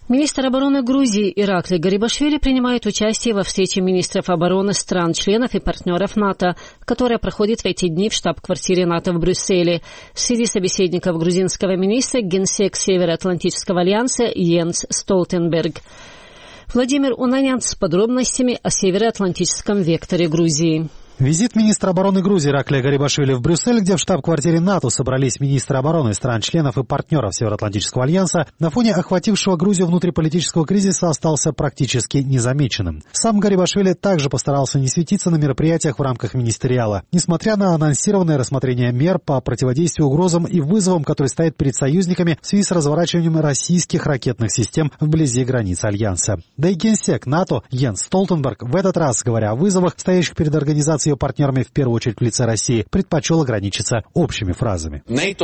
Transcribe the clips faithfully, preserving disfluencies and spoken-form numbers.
Министр обороны Грузии Иракли Гарибашвили принимает участие во встрече министров обороны стран-членов и партнеров НАТО, которая проходит в эти дни в штаб-квартире НАТО в Брюсселе. Среди собеседников грузинского министра генсек Североатлантического альянса Йенс Столтенберг. Владимир Унанян с подробностями о североатлантическом векторе Грузии. Визит министра обороны Грузии Иракли Гарибашвили в Брюссель, где в штаб-квартире НАТО собрались министры обороны стран-членов и партнеров Североатлантического альянса, на фоне охватившего Грузию внутриполитического кризиса остался практически незамеченным. Сам Гарибашвили также постарался не светиться на мероприятиях в рамках министериала, несмотря на анонсированное рассмотрение мер по противодействию угрозам и вызовам, которые стоят перед союзниками в связи с разворачиванием российских ракетных систем вблизи границ альянса. Да и генсек НАТО Йенс Столтенберг в этот раз, говоря о вызовах, стоящих перед организацией ее партнерами, в первую очередь в лице России, предпочел ограничиться общими фразами.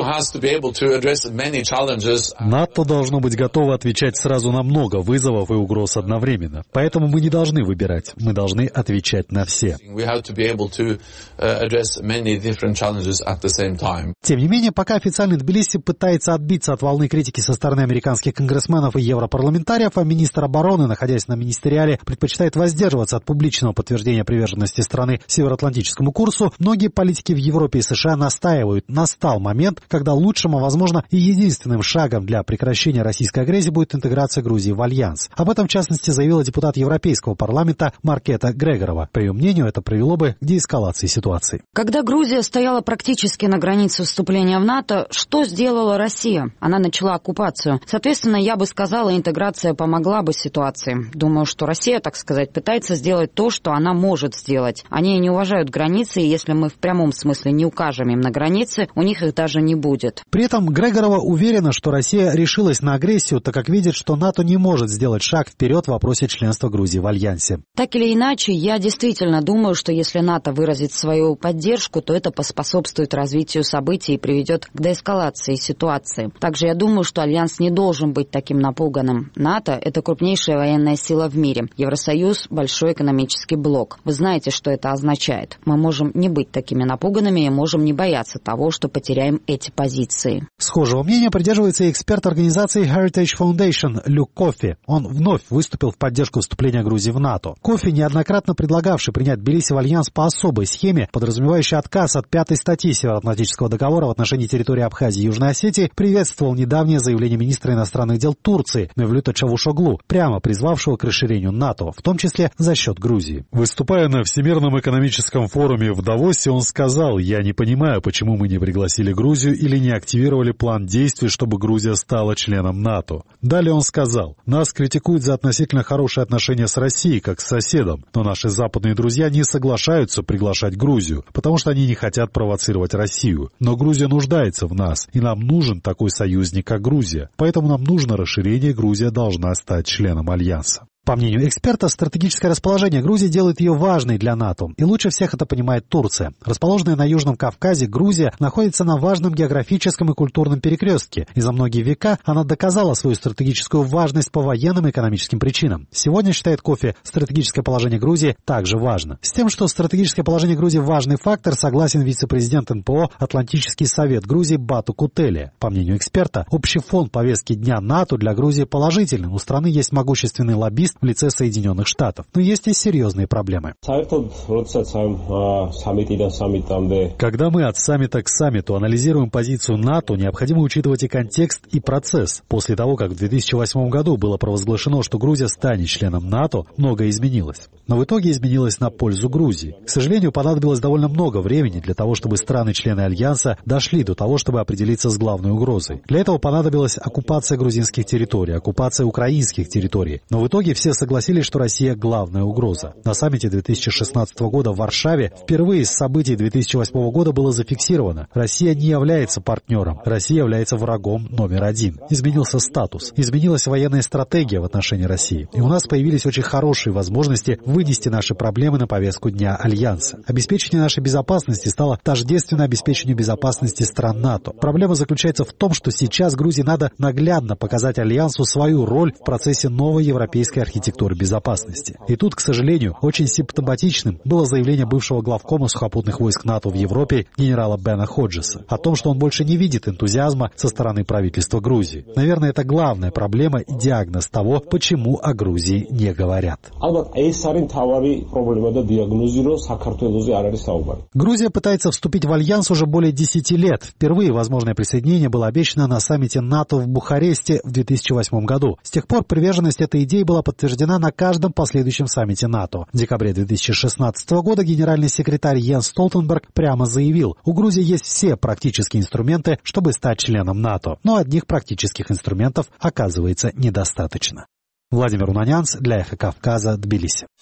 НАТО должно быть готово отвечать сразу на много вызовов и угроз одновременно. Поэтому мы не должны выбирать, мы должны отвечать на все. Тем не менее, пока официальный Тбилиси пытается отбиться от волны критики со стороны американских конгрессменов и европарламентариев, а министр обороны, находясь на министериале, предпочитает воздерживаться от публичного подтверждения приверженности страны североатлантическому курсу, многие политики в Европе и США настаивают, настал момент, когда лучшим, а возможно и единственным шагом для прекращения российской агрессии будет интеграция Грузии в альянс. Об этом, в частности, заявила депутат Европейского парламента Маркета Грегорова. По ее мнению, это привело бы к деэскалации ситуации. Когда Грузия стояла практически на границе вступления в НАТО, что сделала Россия? Она начала оккупацию. Соответственно, я бы сказала, интеграция помогла бы ситуации. Думаю, что Россия, так сказать, пытается сделать то, что она может сделать. Они не уважают границы, и если мы в прямом смысле не укажем им на границы, у них их даже не будет. При этом Грегорова уверена, что Россия решилась на агрессию, так как видит, что НАТО не может сделать шаг вперед в вопросе членства Грузии в альянсе. Так или иначе, я действительно думаю, что если НАТО выразит свою поддержку, то это поспособствует развитию событий и приведет к деэскалации ситуации. Также я думаю, что альянс не должен быть таким напуганным. НАТО – это крупнейшая военная сила в мире. Евросоюз – большой экономический блок. Вы знаете, что это означает. Мы можем не быть такими напуганными и можем не бояться того, что потеряем эти позиции. Схожего мнения придерживается и эксперт организации Heritage Foundation Люк Кофи. Он вновь выступил в поддержку вступления Грузии в НАТО. Кофи, неоднократно предлагавший принять Тбилиси в альянс по особой схеме, подразумевающей отказ от пятой статьи Североатлантического договора в отношении территории Абхазии и Южной Осетии, приветствовал недавнее заявление министра иностранных дел Турции Мевлюта Чавушоглу, прямо призвавшего к расширению НАТО, в том числе за счет Грузии. Выступая на Всемирном экономическом форуме в Давосе, он сказал: «Я не понимаю, почему мы не пригласили Грузию или не активировали план действий, чтобы Грузия стала членом НАТО». Далее он сказал: «Нас критикуют за относительно хорошие отношения с Россией, как с соседом, но наши западные друзья не соглашаются приглашать Грузию, потому что они не хотят провоцировать Россию. Но Грузия нуждается в нас, и нам нужен такой союзник, как Грузия. Поэтому нам нужно расширение, Грузия должна стать членом альянса». По мнению эксперта, стратегическое расположение Грузии делает ее важной для НАТО, и лучше всех это понимает Турция. Расположенная на Южном Кавказе, Грузия находится на важном географическом и культурном перекрестке, и за многие века она доказала свою стратегическую важность по военным и экономическим причинам. Сегодня, считает Кофи, стратегическое положение Грузии также важно. С тем, что стратегическое положение Грузии важный фактор, согласен вице-президент эн пэ о Атлантический совет Грузии Бату Кутелия. По мнению эксперта, общий фон повестки дня НАТО для Грузии положительный. У страны есть могущественный лоббист в лице Соединенных Штатов. Но есть и серьезные проблемы. Когда мы от саммита к саммиту анализируем позицию НАТО, необходимо учитывать и контекст, и процесс. После того, как в две тысячи восьмом году было провозглашено, что Грузия станет членом НАТО, многое изменилось. Но в итоге изменилось на пользу Грузии. К сожалению, понадобилось довольно много времени для того, чтобы страны-члены Альянса дошли до того, чтобы определиться с главной угрозой. Для этого понадобилась оккупация грузинских территорий, оккупация украинских территорий. Но в итоге все согласились, что Россия — главная угроза. На саммите две тысячи шестнадцатого года в Варшаве впервые с событий две тысячи восьмого года было зафиксировано: Россия не является партнером, Россия является врагом номер один. Изменился статус, изменилась военная стратегия в отношении России. И у нас появились очень хорошие возможности вынести наши проблемы на повестку дня Альянса. Обеспечение нашей безопасности стало тождественно обеспечению безопасности стран НАТО. Проблема заключается в том, что сейчас Грузии надо наглядно показать Альянсу свою роль в процессе новой европейской архитектуры архитектуры безопасности. И тут, к сожалению, очень симптоматичным было заявление бывшего главкома сухопутных войск НАТО в Европе генерала Бена Ходжеса о том, что он больше не видит энтузиазма со стороны правительства Грузии. Наверное, это главная проблема и диагноз того, почему о Грузии не говорят. Грузия пытается вступить в альянс уже более десяти лет. Впервые возможное присоединение было обещано на саммите НАТО в Бухаресте в две тысячи восьмом году. С тех пор приверженность этой идеи была подтверждена на каждом последующем саммите НАТО. В декабре две тысячи шестнадцатого года генеральный секретарь Йенс Столтенберг прямо заявил, у Грузии есть все практические инструменты, чтобы стать членом НАТО. Но одних практических инструментов оказывается недостаточно. Владимир Унанянц для Эхо Кавказа, Тбилиси.